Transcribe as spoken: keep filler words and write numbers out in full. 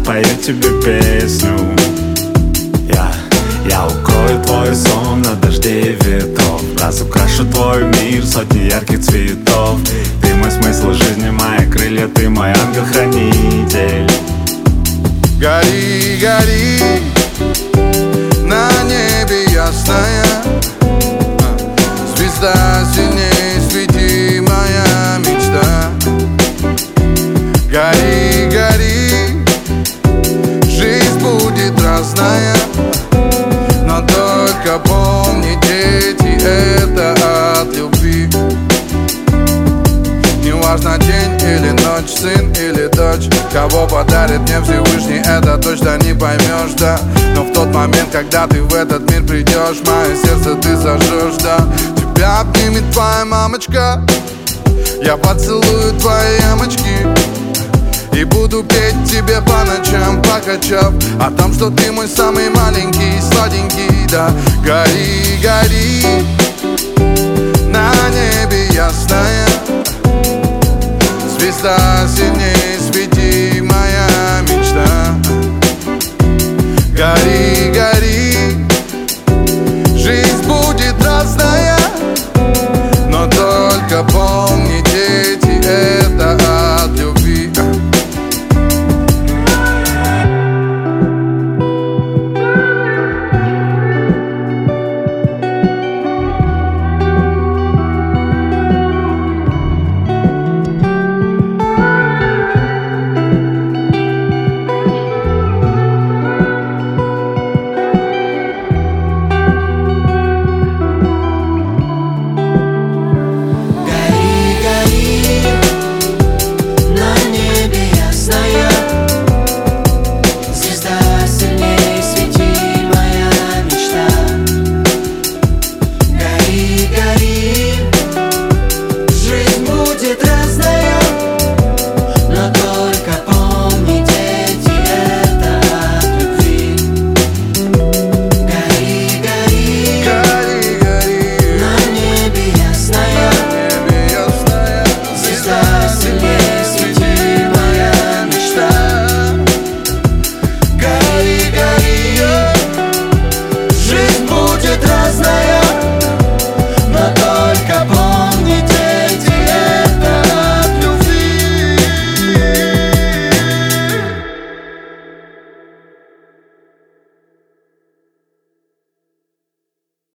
спою тебе песню. Я, я укрою твой сон на дожде и ветров, разукрашу твой мир сотни ярких цветов. Ты мой смысл жизни, мои крылья, ты мой ангел-хранитель. Гори, гори, на небе ясная звезда, сильней свети, моя мечта. Гори, гори, жизнь будет разная, но только помни, дети, это от любви. Неважно, день или ночь, сын или дочь, кого подарит мне Всевышний, это точно не поймешь, да. Но в тот момент, когда ты в этот мир придешь, мое сердце ты зажжешь, да. Тебя обнимет твоя мамочка, я поцелую твои ямочки и буду петь тебе по ночам, покачав о том, что ты мой самый маленький, сладенький, да. Гори, гори, на небе ясная звезда, сильнее